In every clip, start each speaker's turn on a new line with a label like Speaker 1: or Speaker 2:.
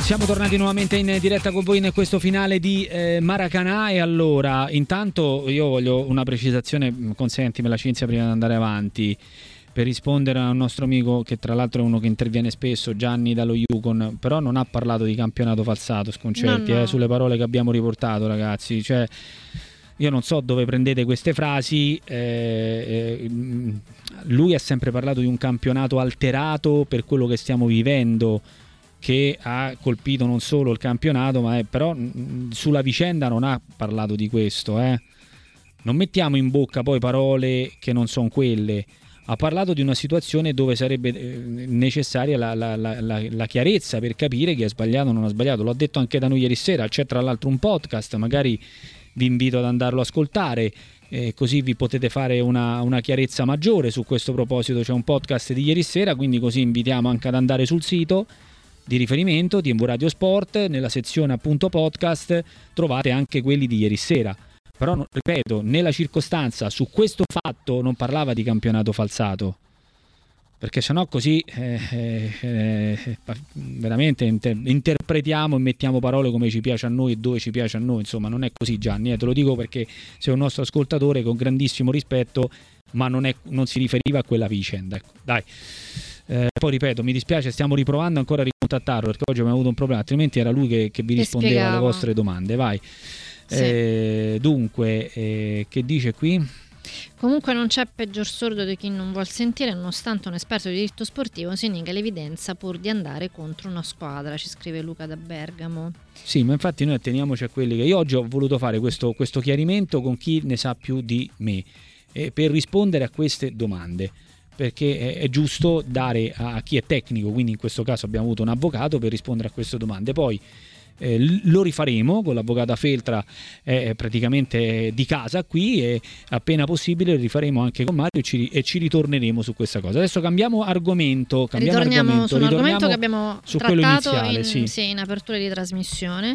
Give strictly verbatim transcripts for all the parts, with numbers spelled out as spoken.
Speaker 1: Siamo tornati nuovamente in diretta con voi in questo finale di eh, Maracanã. E allora, intanto io voglio una precisazione, consentimela Cinzia, prima di andare avanti, per rispondere a un nostro amico che tra l'altro è uno che interviene spesso, Gianni dallo Yukon, però non ha parlato di campionato falsato, sconcerti, no, no. Eh, sulle parole che abbiamo riportato, ragazzi, cioè io non so dove prendete queste frasi. eh, eh, lui ha sempre parlato di un campionato alterato per quello che stiamo vivendo, che ha colpito non solo il campionato, ma è, però mh, sulla vicenda non ha parlato di questo, eh. Non mettiamo in bocca poi parole che non sono quelle. Ha parlato di una situazione dove sarebbe eh, necessaria la, la, la, la, la chiarezza per capire chi ha sbagliato o non ha sbagliato. L'ho detto anche da noi ieri sera, c'è tra l'altro un podcast, magari vi invito ad andarlo a ascoltare, eh, così vi potete fare una, una chiarezza maggiore su questo proposito. C'è un podcast di ieri sera, quindi così invitiamo anche ad andare sul sito di riferimento T M V Radio Sport, nella sezione appunto podcast trovate anche quelli di ieri sera. Però ripeto, nella circostanza, su questo fatto non parlava di campionato falsato, perché sennò così eh, eh, eh, veramente inter- interpretiamo e mettiamo parole come ci piace a noi e dove ci piace a noi. Insomma, non è così, Gianni, eh, te lo dico perché sei un nostro ascoltatore con grandissimo rispetto, ma non, è, non si riferiva a quella vicenda, ecco, dai. Eh, poi ripeto, mi dispiace, stiamo riprovando ancora a ricontattarlo perché oggi abbiamo avuto un problema, altrimenti era lui che, che vi che rispondeva spiegava alle vostre domande. Vai. Sì. Eh, dunque, eh, che dice qui?
Speaker 2: Comunque non c'è peggior sordo di chi non vuol sentire, nonostante un esperto di diritto sportivo si nega l'evidenza pur di andare contro una squadra, ci scrive Luca da Bergamo.
Speaker 1: Sì, ma infatti noi atteniamoci a quelli che io oggi ho voluto fare questo, questo chiarimento con chi ne sa più di me, eh, per rispondere a queste domande, perché è giusto dare a chi è tecnico, quindi in questo caso abbiamo avuto un avvocato per rispondere a queste domande. Poi eh, lo rifaremo con l'avvocata Feltra, è praticamente di casa qui, e appena possibile rifaremo anche con Mario e ci, e ci ritorneremo su questa cosa. Adesso cambiamo argomento, cambiamo
Speaker 2: ritorniamo
Speaker 1: argomento,
Speaker 2: su un
Speaker 1: ritorniamo
Speaker 2: argomento che abbiamo
Speaker 1: su quello
Speaker 2: trattato
Speaker 1: iniziale,
Speaker 2: in,
Speaker 1: sì.
Speaker 2: Sì, in apertura di trasmissione.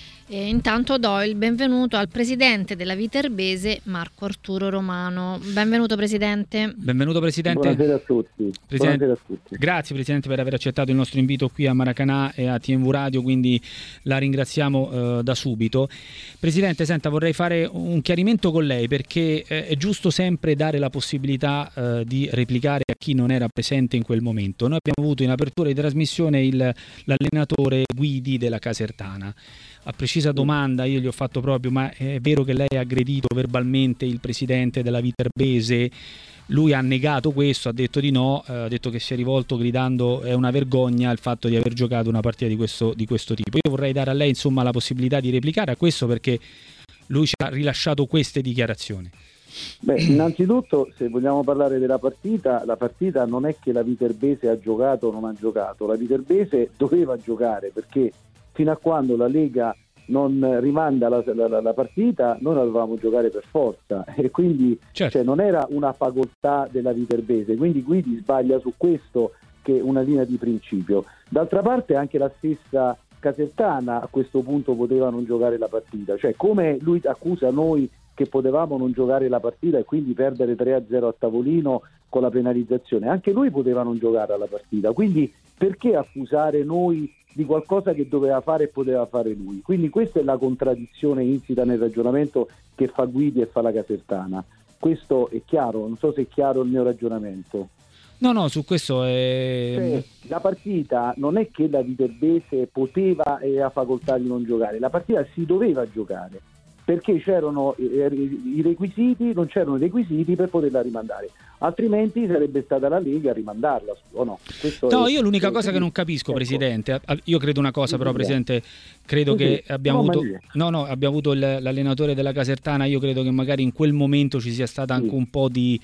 Speaker 2: E intanto do il benvenuto al presidente della Viterbese, Marco Arturo Romano. Benvenuto presidente.
Speaker 1: Benvenuto presidente.
Speaker 3: Buonasera a tutti.
Speaker 1: Presidente,
Speaker 3: Buonasera a tutti.
Speaker 1: Grazie presidente per aver accettato il nostro invito qui a Maracanã e a T M V Radio, quindi la ringraziamo eh, da subito. Presidente, senta, vorrei fare un chiarimento con lei, perché eh, è giusto sempre dare la possibilità eh, di replicare a chi non era presente in quel momento. Noi abbiamo avuto in apertura di trasmissione il, l'allenatore Guidi della Casertana. A precisa domanda io gli ho fatto proprio: ma è vero che lei ha aggredito verbalmente il presidente della Viterbese? Lui ha negato questo, ha detto di no, eh, ha detto che si è rivolto gridando è una vergogna il fatto di aver giocato una partita di questo, di questo tipo. Io vorrei dare a lei insomma la possibilità di replicare a questo, perché lui ci ha rilasciato queste dichiarazioni.
Speaker 3: Beh, innanzitutto, se vogliamo parlare della partita, la partita non è che la Viterbese ha giocato o non ha giocato, la Viterbese doveva giocare, perché fino a quando la Lega non rimanda la, la, la partita noi la dovevamo giocare per forza, e quindi certo. Cioè, non era una facoltà della Viterbese, quindi Guidi sbaglia su questo, che è una linea di principio. D'altra parte anche la stessa Casertana a questo punto poteva non giocare la partita, cioè come lui accusa noi che potevamo non giocare la partita e quindi perdere tre a zero a tavolino con la penalizzazione, anche lui poteva non giocare la partita, quindi perché accusare noi di qualcosa che doveva fare e poteva fare lui? Quindi questa è la contraddizione insita nel ragionamento che fa Guidi e fa la Casertana. Questo è chiaro, non so se è chiaro il mio ragionamento.
Speaker 1: No, no, su questo è...
Speaker 3: Cioè, la partita non è che la Viterbese poteva e ha facoltà di non giocare, la partita si doveva giocare, perché c'erano i requisiti, non c'erano i requisiti per poterla rimandare, altrimenti sarebbe stata la Lega a rimandarla, o no? Questo
Speaker 1: no,
Speaker 3: è,
Speaker 1: io l'unica
Speaker 3: è,
Speaker 1: cosa che non capisco,
Speaker 3: ecco.
Speaker 1: Presidente, io credo una cosa, però Presidente, credo
Speaker 3: sì,
Speaker 1: che abbiamo
Speaker 3: no,
Speaker 1: avuto no, no, abbiamo avuto il, l'allenatore della Casertana, io credo che magari in quel momento ci sia stata anche sì. un po' di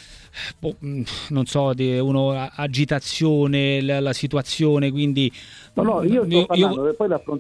Speaker 1: non so, di uno agitazione la, la situazione, quindi
Speaker 3: no no io sto
Speaker 1: io,
Speaker 3: parlando
Speaker 1: io...
Speaker 3: e poi l'affrontiamo.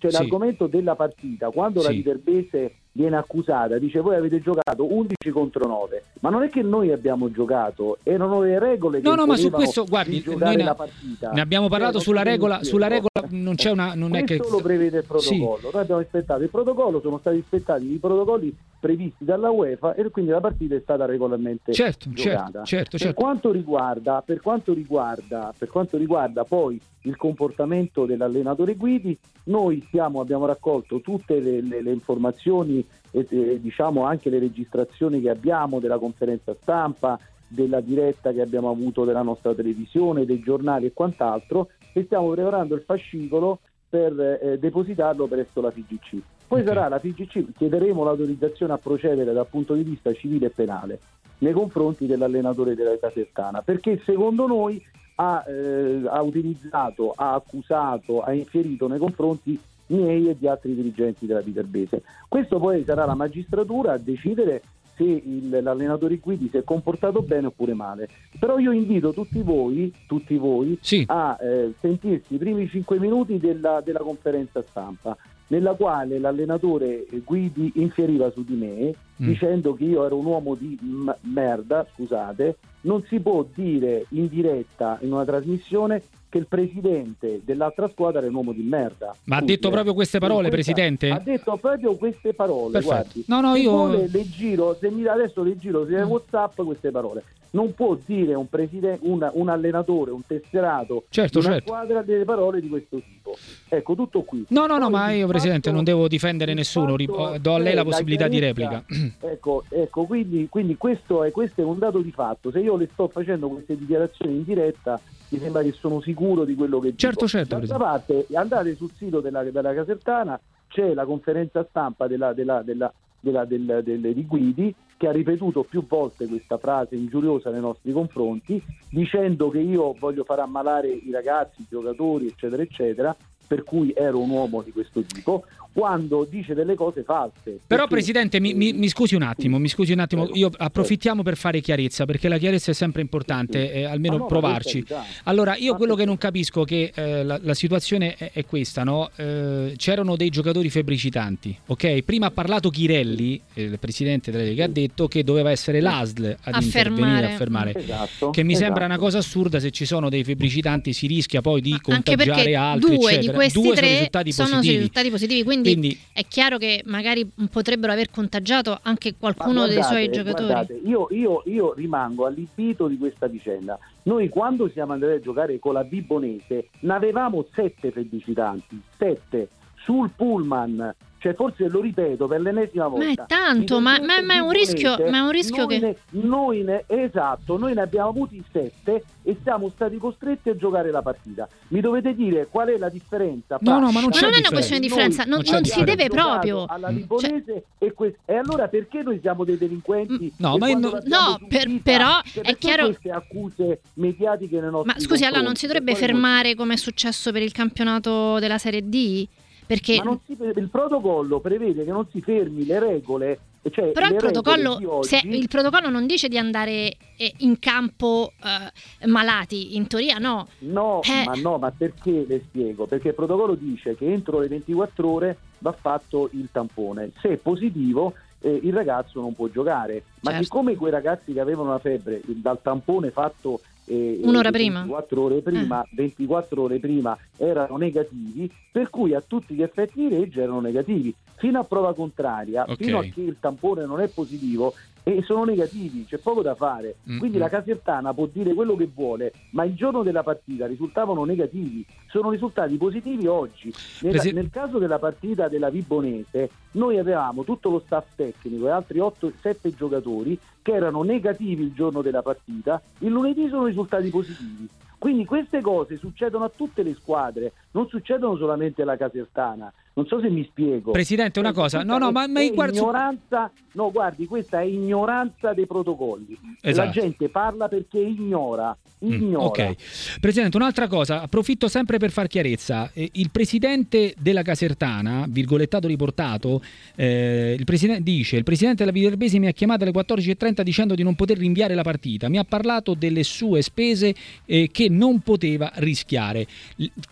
Speaker 3: cioè
Speaker 1: sì.
Speaker 3: l'argomento della partita, quando
Speaker 1: sì.
Speaker 3: la Viterbese viene accusata, dice voi avete giocato undici contro nove, ma non è che noi abbiamo giocato, erano le regole che
Speaker 1: no no ma su
Speaker 3: imponevano
Speaker 1: questo guardi
Speaker 3: di giocare
Speaker 1: ne,
Speaker 3: la partita.
Speaker 1: ne abbiamo parlato
Speaker 3: cioè,
Speaker 1: sulla regola sulla regola non c'è una non è che
Speaker 3: questo lo prevede il protocollo,
Speaker 1: sì.
Speaker 3: noi abbiamo rispettato il protocollo, sono stati rispettati i protocolli previsti dalla UEFA e quindi la partita è stata regolarmente
Speaker 1: certo,
Speaker 3: giocata.
Speaker 1: Certo, certo,
Speaker 3: per
Speaker 1: certo.
Speaker 3: quanto riguarda per quanto riguarda per quanto riguarda poi il comportamento dell'allenatore Guidi, noi stiamo, abbiamo raccolto tutte le, le, le informazioni e, e diciamo anche le registrazioni che abbiamo della conferenza stampa, della diretta che abbiamo avuto della nostra televisione, dei giornali e quant'altro, e stiamo preparando il fascicolo per eh, depositarlo presso la F I G C. Poi okay. sarà la F I G C, chiederemo l'autorizzazione a procedere dal punto di vista civile e penale nei confronti dell'allenatore della Casertana, perché secondo noi ha, eh, ha utilizzato, ha accusato, ha infierito nei confronti miei e di altri dirigenti della Viterbese. Questo poi sarà la magistratura a decidere se il, l'allenatore Guidi si è comportato bene oppure male. Però io invito tutti voi, tutti voi
Speaker 1: sì.
Speaker 3: a eh, sentirsi i primi cinque minuti della, della conferenza stampa, nella quale l'allenatore Guidi infieriva su di me mm. dicendo che io ero un uomo di m- merda, scusate, non si può dire in diretta in una trasmissione che il presidente dell'altra squadra era un uomo di merda.
Speaker 1: Ma Scusi, ha detto eh. proprio queste parole, questa, presidente?
Speaker 3: Ha detto proprio queste parole, Perfetto. Guardi.
Speaker 1: No, no,
Speaker 3: se
Speaker 1: io
Speaker 3: vuole, le giro, se mi adesso le giro su WhatsApp queste parole. Non può dire un presidente, un, un allenatore, un tesserato
Speaker 1: certo,
Speaker 3: di una
Speaker 1: certo.
Speaker 3: squadra delle parole di questo tipo. Ecco, tutto qui.
Speaker 1: No, no, no,
Speaker 3: Poi
Speaker 1: ma io presidente
Speaker 3: fatto,
Speaker 1: non devo difendere nessuno,
Speaker 3: fatto,
Speaker 1: do a lei la
Speaker 3: la
Speaker 1: possibilità
Speaker 3: chiarezza,
Speaker 1: di replica.
Speaker 3: Ecco, ecco quindi, quindi questo, è, questo è un dato di fatto. Se io le sto facendo queste dichiarazioni in diretta, mi sembra che sono sicuro di quello che dico.
Speaker 1: Certo, certo.
Speaker 3: D'altra parte, andate sul sito della, della Casertana, c'è la conferenza stampa della, della, della, della, della, delle, di Guidi, che ha ripetuto più volte questa frase ingiuriosa nei nostri confronti, dicendo che io voglio far ammalare i ragazzi, i giocatori, eccetera, eccetera, per cui ero un uomo di questo tipo, quando dice delle cose false.
Speaker 1: Però
Speaker 3: perché,
Speaker 1: presidente mi, mi, mi scusi un attimo, sì, mi scusi un attimo, io approfittiamo per fare chiarezza, perché la chiarezza è sempre importante, sì, sì. Eh, almeno no, provarci. Allora io quello che non capisco è che eh, la, la situazione è, è questa, no? Eh, c'erano dei giocatori febbricitanti, ok? Prima ha parlato Chirelli, eh, il presidente della Lega, ha detto che doveva essere l'A S L ad intervenire a fermare,
Speaker 3: esatto,
Speaker 1: che mi
Speaker 3: esatto.
Speaker 1: sembra una cosa assurda. Se ci sono dei febbricitanti si rischia poi di
Speaker 2: Ma
Speaker 1: contagiare altri,
Speaker 2: due
Speaker 1: eccetera.
Speaker 2: Di questi
Speaker 1: due
Speaker 2: tre
Speaker 1: sono risultati
Speaker 2: sono
Speaker 1: positivi.
Speaker 2: risultati positivi, quindi, quindi è chiaro che magari potrebbero aver contagiato anche qualcuno
Speaker 3: guardate,
Speaker 2: dei suoi giocatori.
Speaker 3: Guardate, io, io, io rimango allibito di questa vicenda. Noi quando siamo andati a giocare con la Vibonese ne avevamo sette febbricitanti, sette sul pullman. Cioè forse lo ripeto per l'ennesima volta.
Speaker 2: Ma è tanto, ma, ma, ma è un rischio, ma è un rischio
Speaker 3: noi
Speaker 2: che
Speaker 3: ne, noi ne, esatto, noi ne abbiamo avuti sette e siamo stati costretti a giocare la partita. Mi dovete dire qual è la differenza?
Speaker 1: No, no, ma non,
Speaker 2: ma
Speaker 1: c'è
Speaker 2: non è
Speaker 1: differenza.
Speaker 2: una questione di differenza, non,
Speaker 1: non,
Speaker 2: non si deve proprio
Speaker 3: alla Vibonese cioè... e, que- e allora perché noi siamo dei delinquenti?
Speaker 1: No, ma no,
Speaker 2: no per, però
Speaker 3: cioè,
Speaker 2: è chiaro
Speaker 3: queste accuse mediatiche nei nostri
Speaker 2: Ma scusi, allora non si dovrebbe fermare come è successo per il campionato della Serie D? Perché
Speaker 3: Ma non si, il protocollo prevede che non si fermi le regole, cioè
Speaker 2: però
Speaker 3: le
Speaker 2: il protocollo,
Speaker 3: oggi...
Speaker 2: se il protocollo non dice di andare in campo eh, malati, in teoria no.
Speaker 3: No,
Speaker 2: eh.
Speaker 3: ma no, ma perché le spiego? Perché il protocollo dice che entro le ventiquattro ore va fatto il tampone. Se è positivo eh, il ragazzo non può giocare. Ma
Speaker 2: certo.
Speaker 3: siccome quei ragazzi che avevano la febbre dal tampone fatto Eh,
Speaker 2: un'ora prima
Speaker 3: ventiquattro ore prima, eh. ventiquattro ore prima erano negativi, per cui a tutti gli effetti di legge erano negativi fino a prova contraria,
Speaker 1: okay.
Speaker 3: fino a che il tampone non è positivo e sono negativi, c'è poco da fare. Mm-hmm. Quindi la Casertana può dire quello che vuole, ma il giorno della partita risultavano negativi, sono risultati positivi oggi. Nel,
Speaker 1: Presi-
Speaker 3: nel caso della partita della Vibonese noi avevamo tutto lo staff tecnico e altri otto sette giocatori che erano negativi il giorno della partita, il lunedì sono risultati positivi. Quindi queste cose succedono a tutte le squadre, non succedono solamente alla Casertana. Non so se mi spiego.
Speaker 1: Presidente, una cosa, no, no, ma, ma guarda,
Speaker 3: ignoranza, no, guardi, questa è ignoranza dei protocolli.
Speaker 1: Esatto.
Speaker 3: La gente parla perché ignora. Ignora.
Speaker 1: Mm, ok. Presidente, un'altra cosa, approfitto sempre per far chiarezza. Eh, il presidente della Casertana, virgolettato riportato, eh, il presidente dice: il presidente della Viterbese mi ha chiamato alle quattordici e trenta dicendo di non poter rinviare la partita. Mi ha parlato delle sue spese eh, che non poteva rischiare. La sua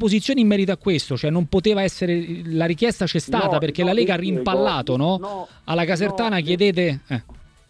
Speaker 1: posizione in merito a questo? Cioè non poteva essere, la richiesta c'è stata,
Speaker 3: No,
Speaker 1: perché
Speaker 3: no,
Speaker 1: la Lega ha
Speaker 3: le spiego.
Speaker 1: rimpallato, no?
Speaker 3: No,
Speaker 1: Alla Casertana
Speaker 3: no,
Speaker 1: chiedete... Eh.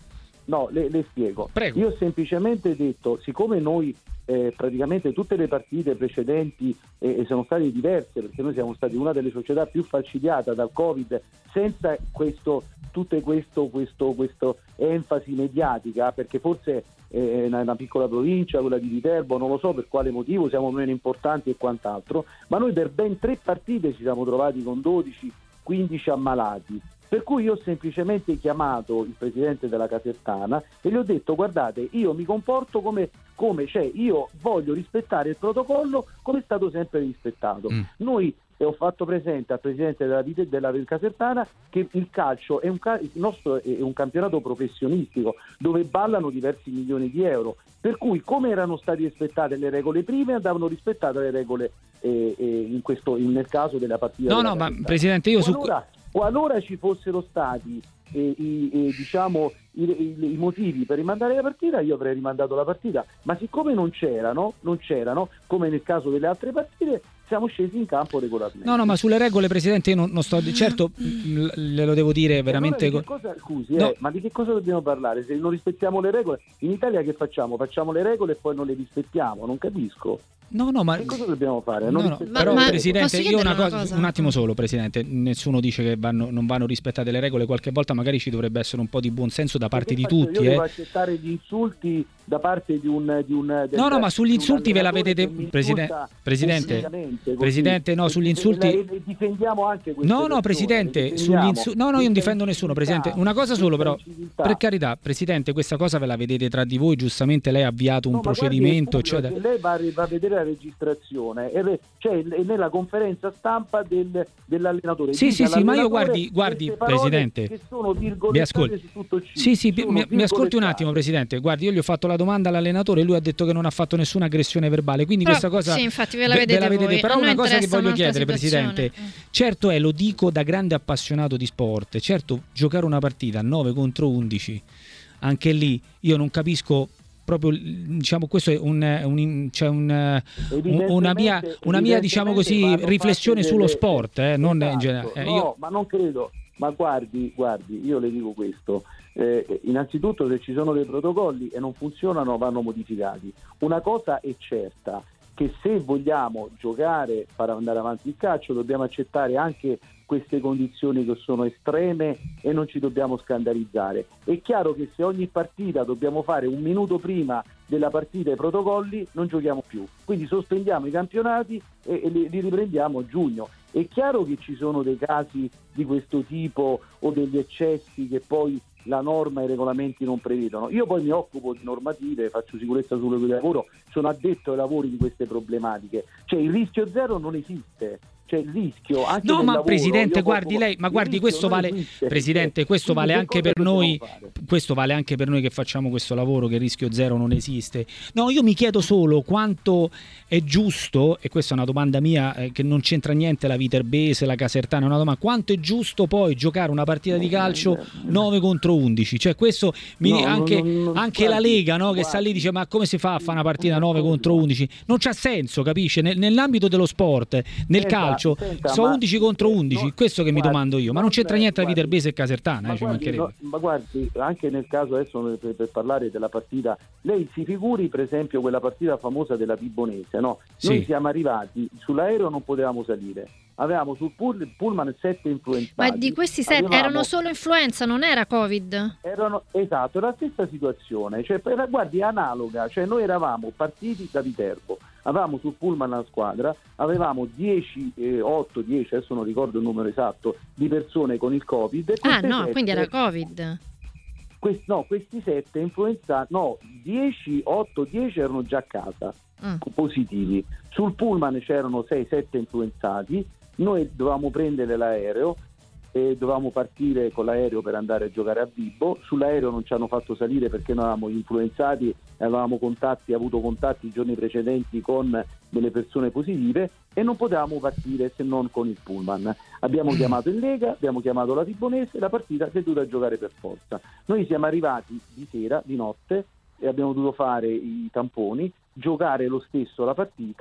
Speaker 3: No, le, le spiego.
Speaker 1: Prego.
Speaker 3: Io ho semplicemente detto, siccome noi eh, praticamente tutte le partite precedenti eh, sono state diverse, perché noi siamo stati una delle società più falcidiata dal Covid, senza questo, tutte questo, questo, questo enfasi mediatica, perché forse è una, una piccola provincia, quella di Viterbo, non lo so per quale motivo, siamo meno importanti e quant'altro, ma noi per ben tre partite ci siamo trovati con dodici quindici ammalati. Per cui io ho semplicemente chiamato il presidente della Casertana e gli ho detto: guardate, io mi comporto come, come cioè io voglio rispettare il protocollo come è stato sempre rispettato. Mm. Noi e ho fatto presente al presidente della, della Casertana che il calcio è un, il nostro è un campionato professionistico dove ballano diversi milioni di euro, per cui come erano state rispettate le regole prime andavano rispettate le regole eh, eh, in questo, in, nel caso della partita.
Speaker 1: No, no, ma presidente, io
Speaker 3: qualora,
Speaker 1: su
Speaker 3: qualora ci fossero stati eh, i, eh, diciamo i, i, i motivi per rimandare la partita, io avrei rimandato la partita, ma siccome non c'erano, non c'erano, come nel caso delle altre partite, siamo scesi in campo regolarmente.
Speaker 1: No, no, ma sulle regole, presidente, io non, non sto... Certo, glielo devo dire veramente...
Speaker 3: Allora di che cosa, scusi,
Speaker 1: no.
Speaker 3: eh, ma di che cosa dobbiamo parlare? Se non rispettiamo le regole, in Italia che facciamo? Facciamo le regole e poi non le rispettiamo, non capisco.
Speaker 1: No, no, ma
Speaker 3: che cosa dobbiamo fare?
Speaker 1: No,
Speaker 3: Non
Speaker 1: no,
Speaker 2: ma,
Speaker 1: però
Speaker 2: ma
Speaker 1: presidente, io una cosa,
Speaker 2: una cosa,
Speaker 1: un attimo solo, presidente, nessuno dice che vanno, non vanno rispettate le regole, qualche volta magari ci dovrebbe essere un po' di buonsenso da parte di tutti.
Speaker 3: Io
Speaker 1: eh.
Speaker 3: devo accettare gli insulti da parte di un di un del,
Speaker 1: No, no, ma sugli insulti ve la vedete, presidente, presidente, presidente, no, sugli insulti
Speaker 3: e, e difendiamo anche queste
Speaker 1: No, no, presidente, sugli insulti, no, no, io non difendo nessuno, presidente. Una cosa solo però, per carità, presidente, questa cosa ve la vedete tra di voi, giustamente lei ha avviato un
Speaker 3: no,
Speaker 1: procedimento,
Speaker 3: guardi,
Speaker 1: eccetera.
Speaker 3: Lei va, va a vedere la registrazione, cioè nella conferenza stampa del, dell'allenatore.
Speaker 1: Sì, sì, sì, ma io guardi, guardi, presidente,
Speaker 3: che sono
Speaker 1: mi ascolti.
Speaker 3: Su tutto il
Speaker 1: sì, sì, mi, mi ascolti un attimo, presidente. Guardi, io gli ho fatto la domanda all'allenatore e lui ha detto che non ha fatto nessuna aggressione verbale, quindi però, questa cosa
Speaker 2: sì, infatti ve la vedete,
Speaker 1: ve la vedete.
Speaker 2: voi.
Speaker 1: Però una cosa che voglio chiedere,
Speaker 2: situazione.
Speaker 1: presidente, certo è, lo dico da grande appassionato di sport, certo giocare una partita nove contro undici, anche lì io non capisco proprio, diciamo, questo è un, un, cioè un, una mia, una mia diciamo così, riflessione delle... sullo sport, eh, non
Speaker 3: esatto.
Speaker 1: in generale. Eh,
Speaker 3: no,
Speaker 1: io...
Speaker 3: ma non credo. Ma guardi, guardi, io le dico questo. Eh, innanzitutto, se ci sono dei protocolli e non funzionano, vanno modificati. Una cosa è certa, che se vogliamo giocare, far andare avanti il calcio, dobbiamo accettare anche queste condizioni che sono estreme e non ci dobbiamo scandalizzare. È chiaro che se ogni partita dobbiamo fare un minuto prima della partita i protocolli, non giochiamo più. Quindi sospendiamo i campionati e, e li, li riprendiamo a giugno. È chiaro che ci sono dei casi di questo tipo o degli eccessi che poi la norma e i regolamenti non prevedono. Io poi mi occupo di normative, faccio sicurezza sul luogo di lavoro, sono addetto ai lavori di queste problematiche. Cioè il rischio zero non esiste. C'è il rischio anche
Speaker 1: no, ma
Speaker 3: lavoro,
Speaker 1: presidente, guardi
Speaker 3: posso...
Speaker 1: lei, ma guardi, questo vale,
Speaker 3: esiste,
Speaker 1: presidente, questo
Speaker 3: quindi
Speaker 1: vale anche per noi,
Speaker 3: fare?
Speaker 1: questo vale anche per noi che facciamo questo lavoro, che il rischio zero non esiste. No, io mi chiedo solo quanto è giusto, e questa è una domanda mia eh, che non c'entra niente la Viterbese, la Casertana, è una domanda, quanto è giusto poi giocare una partita di calcio nove contro undici? Cioè questo mi,
Speaker 3: no,
Speaker 1: anche,
Speaker 3: non, non,
Speaker 1: anche
Speaker 3: guardi,
Speaker 1: la Lega, no, che
Speaker 3: guardi,
Speaker 1: sta lì dice ma come si fa a fare una partita nove contro undici? Non c'ha senso, capisce? Nel, nell'ambito dello sport, nel
Speaker 3: senta,
Speaker 1: calcio
Speaker 3: senta,
Speaker 1: sono
Speaker 3: ma,
Speaker 1: undici contro undici,
Speaker 3: no,
Speaker 1: questo che mi
Speaker 3: guardi,
Speaker 1: domando io, ma non c'entra niente la Viterbese e Casertana,
Speaker 3: ma,
Speaker 1: eh, ci
Speaker 3: guardi,
Speaker 1: mancherebbe.
Speaker 3: no, ma guardi, anche nel caso adesso per, per parlare della partita, lei si figuri per esempio quella partita famosa della Vibonese, no? Noi
Speaker 1: sì.
Speaker 3: siamo arrivati, sull'aereo non potevamo salire, avevamo sul pull, pullman sette influenzati.
Speaker 2: Ma di questi sette
Speaker 3: avevamo,
Speaker 2: erano solo influenza, non era Covid?
Speaker 3: Erano, esatto, era la stessa situazione, cioè, era, guardi, analoga, cioè noi eravamo partiti da Viterbo, avevamo sul pullman la squadra, avevamo dieci, eh, otto, dieci, adesso non ricordo il numero esatto, di persone con il Covid. E
Speaker 2: ah no,
Speaker 3: sette,
Speaker 2: quindi era Covid.
Speaker 3: Questi, no, questi sette influenzati, no, dieci, otto, dieci erano già a casa, mm. positivi. Sul pullman c'erano sei sette influenzati, noi dovevamo prendere l'aereo e dovevamo partire con l'aereo per andare a giocare a Vibo. Sull'aereo non ci hanno fatto salire perché noi eravamo influenzati e avevamo contatti, avuto contatti i giorni precedenti con delle persone positive e non potevamo partire se non con il pullman. Abbiamo chiamato il Lega, abbiamo chiamato la Vibonese, la partita si è dovuta giocare per forza. Noi siamo arrivati di sera, di notte, e abbiamo dovuto fare i tamponi, giocare lo stesso la partita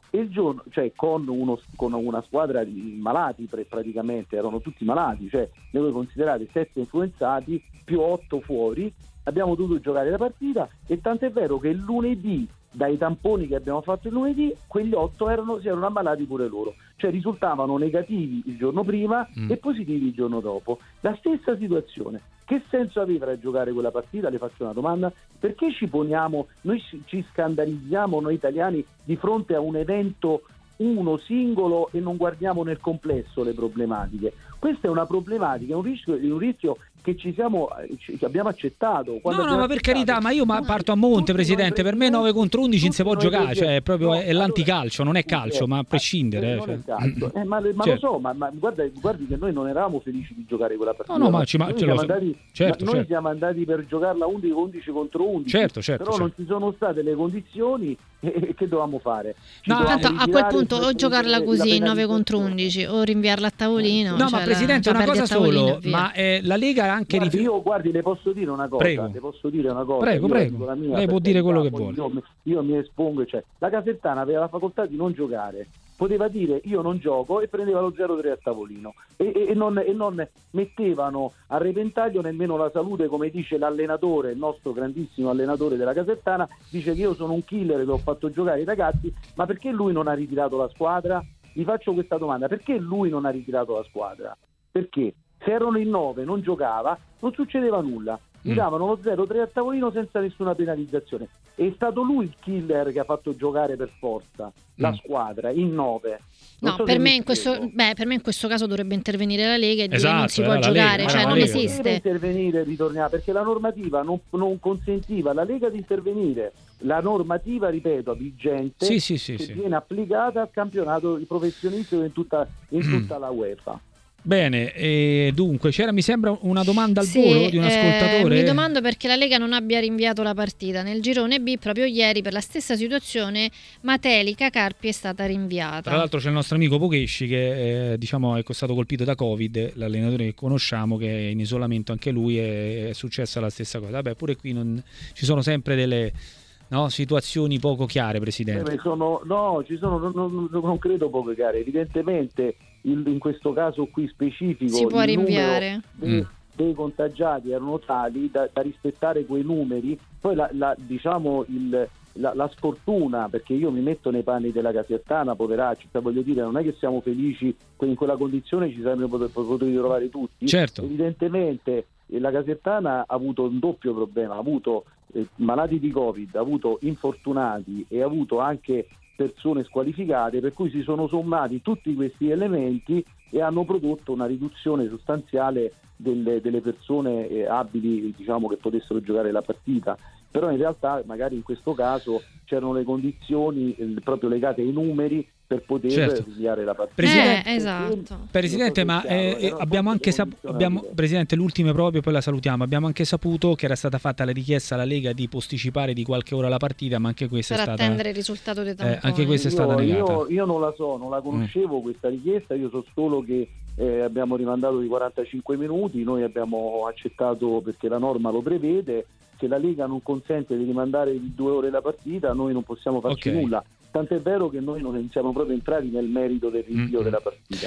Speaker 3: e il giorno, cioè con, uno, con una squadra di malati praticamente, erano tutti malati, cioè noi considerate sette influenzati più otto fuori, abbiamo dovuto giocare la partita, e tant'è vero che il lunedì, dai tamponi che abbiamo fatto il lunedì, quegli otto erano, si erano ammalati pure loro, cioè risultavano negativi il giorno prima mm. e positivi il giorno dopo. La stessa situazione. Che senso aveva giocare quella partita? Le faccio una domanda: perché ci poniamo, noi ci scandalizziamo noi italiani di fronte a un evento uno singolo e non guardiamo nel complesso le problematiche? Questa è una problematica, è un rischio, è un rischio che ci siamo che abbiamo accettato.
Speaker 1: No, no, ma per carità, ma io ma parto a monte, Presidente, per me nove contro undici non si può giocare, cioè è proprio no, è l'anticalcio, non è calcio, ma a prescindere.
Speaker 3: Non
Speaker 1: cioè.
Speaker 3: è calcio. Eh, ma ma certo. Lo so, ma, ma guarda, guardi che noi non eravamo felici di giocare quella partita.
Speaker 1: No, no, ma ci ma,
Speaker 3: noi,
Speaker 1: ce
Speaker 3: siamo,
Speaker 1: lo so.
Speaker 3: andati,
Speaker 1: certo,
Speaker 3: noi
Speaker 1: certo.
Speaker 3: siamo andati per giocarla undici contro undici,
Speaker 1: certo, certo,
Speaker 3: però
Speaker 1: certo.
Speaker 3: non ci sono state le condizioni. E che dovevamo fare? Ci
Speaker 2: no, tanto a quel punto o giocarla così nove contro undici o rinviarla a tavolino.
Speaker 1: No,
Speaker 2: cioè
Speaker 1: ma Presidente,
Speaker 2: la,
Speaker 1: una cosa solo,
Speaker 2: via.
Speaker 1: ma eh, la Lega anche
Speaker 3: guardi,
Speaker 1: rifi-
Speaker 3: io guardi, le posso dire una cosa,
Speaker 1: prego.
Speaker 3: le posso dire una cosa.
Speaker 1: Prego,
Speaker 3: io
Speaker 1: prego.
Speaker 3: La mia,
Speaker 1: lei può dire quello che
Speaker 3: vuole.
Speaker 1: vuole.
Speaker 3: Io, io mi espongo, cioè la Casertana aveva la facoltà di non giocare. Poteva dire io non gioco e prendeva lo zero tre a tavolino e, e, e, non, e non mettevano a repentaglio nemmeno la salute, come dice l'allenatore, il nostro grandissimo allenatore della Casertana, dice che io sono un killer che ho fatto giocare i ragazzi, ma perché lui non ha ritirato la squadra? Vi faccio questa domanda: perché lui non ha ritirato la squadra? Perché se erano in nove, non giocava, non succedeva nulla. Gli davano lo zero tre a tavolino senza nessuna penalizzazione. È stato lui il killer che ha fatto giocare per forza la squadra in nove.
Speaker 2: No, so per me, in questo, beh, per me in questo caso dovrebbe intervenire la Lega e dire
Speaker 1: esatto,
Speaker 2: non si può giocare,
Speaker 1: Lega,
Speaker 2: cioè non
Speaker 1: Lega.
Speaker 2: esiste.
Speaker 3: Deve intervenire, ritornare, perché la normativa non, non consentiva alla Lega di intervenire. La normativa, ripeto, vigente,
Speaker 1: sì, sì, sì,
Speaker 3: che
Speaker 1: sì.
Speaker 3: viene applicata al campionato di professionistico in tutta, in tutta mm. la UEFA.
Speaker 1: Bene, e dunque c'era, mi sembra, una domanda al
Speaker 2: sì,
Speaker 1: volo di un ascoltatore.
Speaker 2: Eh, mi domando perché la Lega non abbia rinviato la partita. Nel girone B proprio ieri per la stessa situazione Matelica Carpi è stata rinviata.
Speaker 1: Tra l'altro c'è il nostro amico Pochesci che eh, diciamo è stato colpito da Covid, l'allenatore che conosciamo, che è in isolamento anche lui, è, è successa la stessa cosa. Vabbè, pure qui non, ci sono sempre delle no, situazioni poco chiare, Presidente.
Speaker 3: Eh, sono, no, ci sono, non, non, non credo poco chiare. Evidentemente il, in questo caso qui specifico
Speaker 2: si può
Speaker 3: il
Speaker 2: rinviare.
Speaker 3: Dei, mm. dei contagiati erano tali da, da rispettare quei numeri. Poi la, la, diciamo il, la, la sfortuna, perché io mi metto nei panni della Casertana, poveracci, cioè, voglio dire, non è che siamo felici, in quella condizione ci saremmo potuti trovare tutti.
Speaker 1: Certo.
Speaker 3: Evidentemente la Casertana ha avuto un doppio problema, ha avuto eh, malati di Covid, ha avuto infortunati e ha avuto anche persone squalificate, per cui si sono sommati tutti questi elementi e hanno prodotto una riduzione sostanziale delle, delle persone eh, abili, diciamo, che potessero giocare la partita. Però in realtà magari in questo caso c'erano le condizioni eh, proprio legate ai numeri per poter
Speaker 1: certo.
Speaker 3: rinviare la partita.
Speaker 2: Presidente, eh, esatto.
Speaker 1: Presidente, ma eh, abbiamo anche saputo, abbiamo, Presidente, l'ultima proprio, poi la salutiamo. Abbiamo anche saputo che era stata fatta la richiesta alla Lega di posticipare di qualche ora la partita, ma anche questa
Speaker 2: per
Speaker 1: è stata
Speaker 2: attendere il risultato dei tamponi.
Speaker 1: Eh, anche questa è stata
Speaker 3: io,
Speaker 1: negata.
Speaker 3: Io, io non la so, non la conoscevo mm. questa richiesta, io so solo che eh, abbiamo rimandato di quarantacinque minuti, noi abbiamo accettato perché la norma lo prevede. Se la Lega non consente di rimandare di due ore la partita, noi non possiamo farci
Speaker 1: okay.
Speaker 3: nulla. Tant'è vero che noi non siamo proprio entrati nel merito del rinvio mm-hmm. della partita.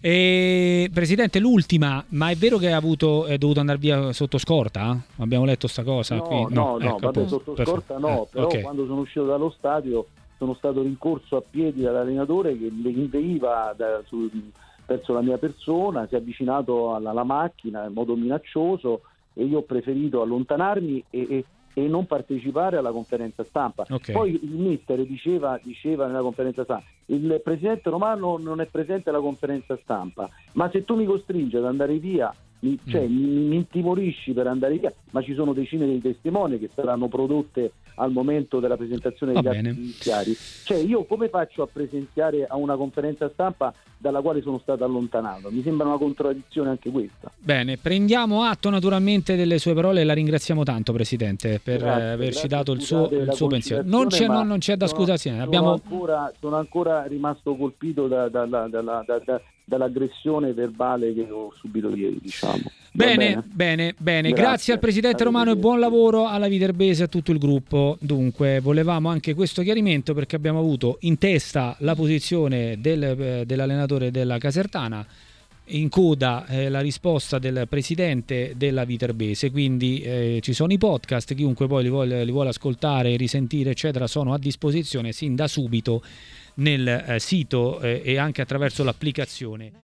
Speaker 1: E, Presidente, l'ultima, ma è vero che ha avuto è dovuto andare via sotto scorta? Abbiamo letto sta cosa?
Speaker 3: No,
Speaker 1: qui?
Speaker 3: no, no,
Speaker 1: ecco,
Speaker 3: vabbè,
Speaker 1: appunto.
Speaker 3: sotto scorta no,
Speaker 1: eh,
Speaker 3: però
Speaker 1: okay.
Speaker 3: quando sono uscito dallo stadio sono stato rincorso a piedi dall'allenatore che le inveiva da, su, verso la mia persona, si è avvicinato alla, alla macchina in modo minaccioso e io ho preferito allontanarmi e, e e non partecipare alla conferenza stampa.
Speaker 1: Okay.
Speaker 3: Poi il mister diceva, diceva nella conferenza stampa: il presidente Romano non è presente alla conferenza stampa, ma se tu mi costringi ad andare via, mi, cioè, mm. mi, mi intimorisci per andare via, ma ci sono decine di testimoni che saranno prodotte al momento della presentazione degli atti giudiziari. Cioè io come faccio a presenziare a una conferenza stampa dalla quale sono stato allontanato? Mi sembra una contraddizione anche questa.
Speaker 1: Bene, prendiamo atto naturalmente delle sue parole e la ringraziamo tanto, Presidente, per
Speaker 3: grazie,
Speaker 1: averci
Speaker 3: grazie,
Speaker 1: dato il suo, il suo pensiero. Non c'è, non, non c'è da scusarsi.
Speaker 3: Sono,
Speaker 1: Abbiamo...
Speaker 3: sono, ancora, sono ancora rimasto colpito da, da, da, da, da, da dall'aggressione verbale che ho subito ieri, diciamo.
Speaker 1: Bene, bene, bene. Grazie. Grazie al presidente Romano e buon lavoro alla Viterbese e a tutto il gruppo. Dunque, volevamo anche questo chiarimento perché abbiamo avuto in testa la posizione del, dell'allenatore della Casertana, in coda eh, la risposta del presidente della Viterbese, quindi eh, ci sono i podcast, chiunque poi li vuole, li vuole ascoltare, risentire eccetera, sono a disposizione sin da subito nel eh, sito eh, e anche attraverso l'applicazione.